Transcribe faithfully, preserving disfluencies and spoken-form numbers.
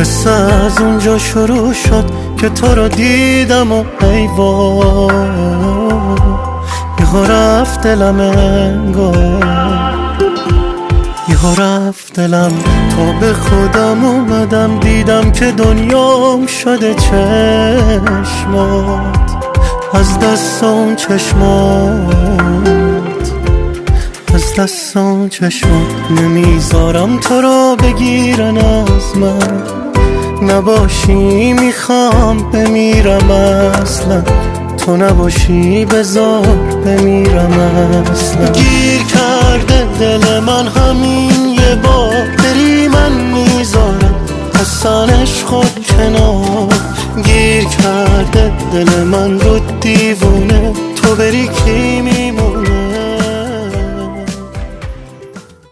قصه از اونجا شروع شد که تو رو دیدم و ای وای یهو رفت دلم انگار، یهو رفت دلم. تا به خودم اومدم دیدم که دنیام شده چشمات، از دست اون چشمات، از دست اون چشمات. نمیذارم تو رو بگیرن از من، نباشی میخوام بمیرم اصلا، تو نباشی بذار بمیرم اصلا. گیر کرده دل من همین یه بار، بری من میذارم اصلاش خود کنار. گیر کرده دل من رو دیوونه، تو بری کی میمونه.